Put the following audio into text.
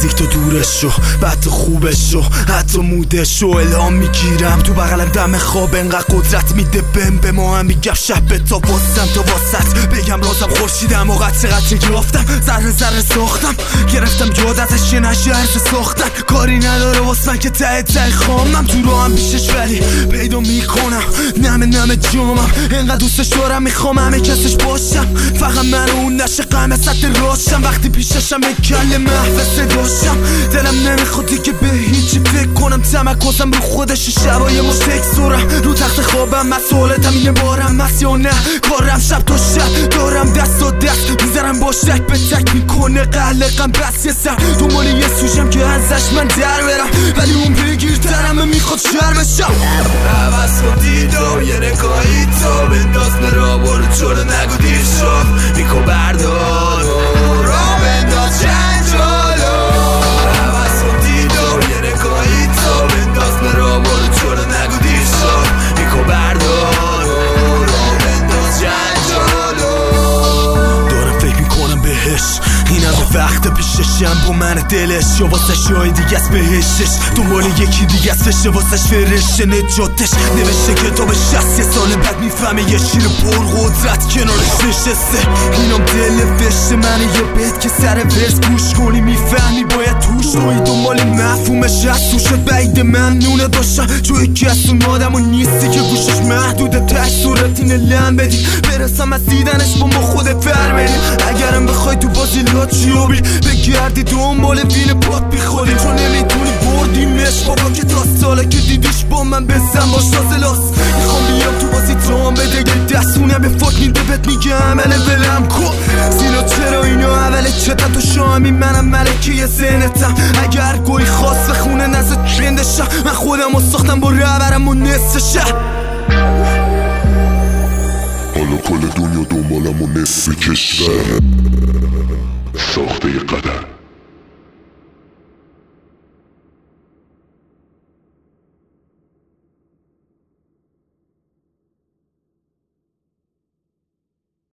نزدیک تو دورش شو، بعد تو خوبش شو، حتی مودش شو. الهام میگیرم تو بغلم دم خواب، انقدر قدرت میده بهم به ما هم میگم شب به تا واسم تا واسط بگم رازم خورشیدم و قطره گرفتم ذره ذره ساختم گرفتم یاد ازش یه نشه عرض ساختن کاری نداره واسه من که ته خامم تو رو هم بیشش ولی پیدا میکنم نمه جامم انقدر دوستش دارم میخوام همه کسش باشم فقط من اون نشه قمه سطح راشم وقتی پیششم یک کل محو صداشم دلم نمیخواد دیگه به هیچی فکر کنم تمرکزم رو خودش شبای مستکسورم رو تخت خوابم مسئولتم اینه بارم مست یا نه کارم شب تا شب دارم دست و دست میذارم باش تک به تک میکنه قلقم بس یه سر دنبال یه سوشم که ازش من در برم ولی اون بگیرترم میخواد شر بشم عوض کن دیدم یه نگاهی تو بنداز مرا برو چرا نگو دیر شد میکو بردار را بنداز چند جلو عوض کن دیدم یه نگاهی تو بنداز مرا برو چرا نگو دیر شد میکو بردار را بنداز چند جلو دارم فکر میکنم بهش اینم به وقت پیششم با من دلش یا واسه شای دیگه است بهشش دنبال یکی دیگه است فشه واسه فرشه نجاتش نوشته کتاب 60 سال بعد میفهمه یه شیر پر قدرت کنارش نشسته اینم دل فشه من یه بیت که سر ورس گوش کنی میفهمی باید توش روی دنبال مفهومش از توش بعید ممنونه داشتم چون یکی از اون آدم و نیستی که گوشش محدوده تش صورت اینه لم بدی برسم از دیدنش با ما خودت فرمینی اگرم بخوای تو بازی لاچیوبی بگردی دنبال وین پات بیخوری چون نمیتونی بردیمش بابا که تا ساله که دیدیش با من بزن باش تازلاس میخوام بیام تو بازی تام بده یه دستونه به فاک میده بهت میگه عمله ولم کن زینا چرا اینو اوله چتا تو شامی منم ملکی ذهنتم اگر گوی خواست بخونه نزد بندشم من خودم رو ساختم با رهبرم و نصف شهر حالا کل دنیا دنبالم و نصف کشور ساخته قدر